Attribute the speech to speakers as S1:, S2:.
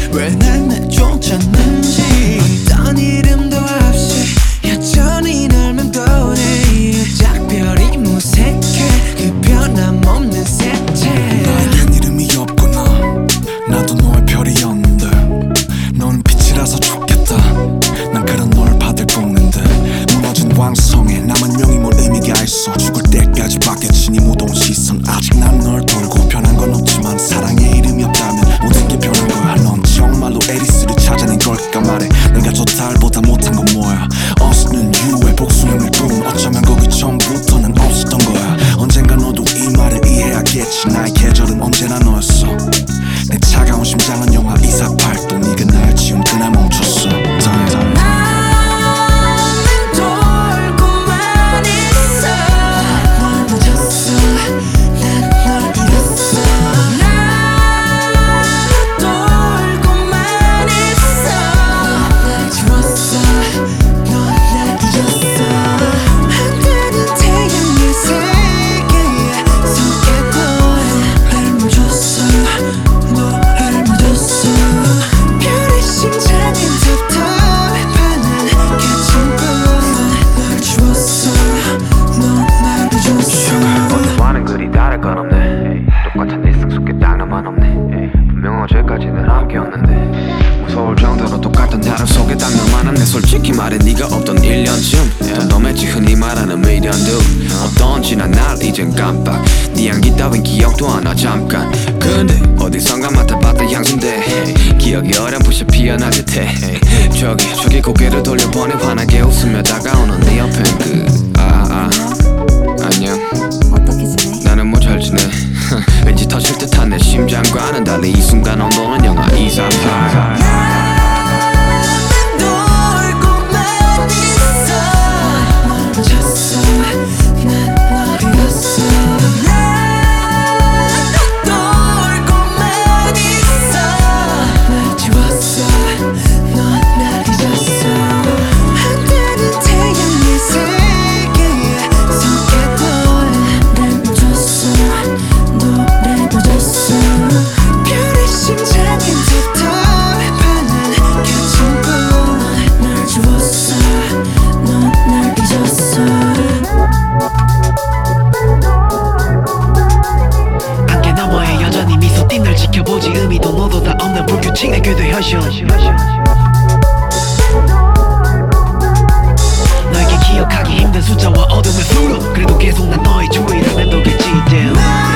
S1: 왜 날 내쫓았는지 어떤 이름도 없이 여전히 널 맴도네. 작별이 무색해 그 변함없는 색채.
S2: 나에겐 이름이 없구나. 나도 너의 별이었는데 너는 빛이라서 좋겠다. 난 그런 널 받을 꿈인데 무너진 왕성에 남은 명이 뭘 의미가 있어. 죽을 때까지 받겠지 네 무더운 시선. 아직 난 널 돌고 변한 건 없지만 사랑에 이름이 없다면 모든 게 변한 거야. 넌 정말로 에리스를 찾아낸 걸까 말해. 내가 저 달보다 못한 건 뭐야. 없는 이유의 복수형을 꿈. 어쩌면 거기 처음부터는 없었던 거야. 언젠가 너도 이 말을 이해하겠지. 나의 계절은 언제나 너였어. 내 차가운 심장은 영하 248도. 네가 날 지운 그날 멈췄어.
S3: 똑같은 일상 속에 딱 너만 없네. 분명 어제까지는 함께였는데 무서울 정도로 똑같은 하루 속에 딱 너만 없네. 솔직히 말해 네가 없던 1년쯤 덤덤했지 흔히 말하는 미련도. 어떤지 난 날 이젠 깜빡. 네 향기 따윈 기억도 안 나 잠깐. 근데 어디선가 맡아봤던 향수인데 기억이 어렴풋이 피어날 듯해. 저기 고개를 돌려보니 환하게 웃으며 다가오는 네 옆엔 안녕.
S4: 어떻게 지내?
S3: 나는 뭐 잘 지내. 왠지 터질 듯한 내 심장과는 달리 이 순간 온도는 영하 238.
S5: 널 지켜보지 의미도 너도 다 없는 불규칙 내게도 현실. 너에게 기억하기 힘든 숫자와 어둠의 수로 그래도 계속 난 너의 주위를 맴돌겠지.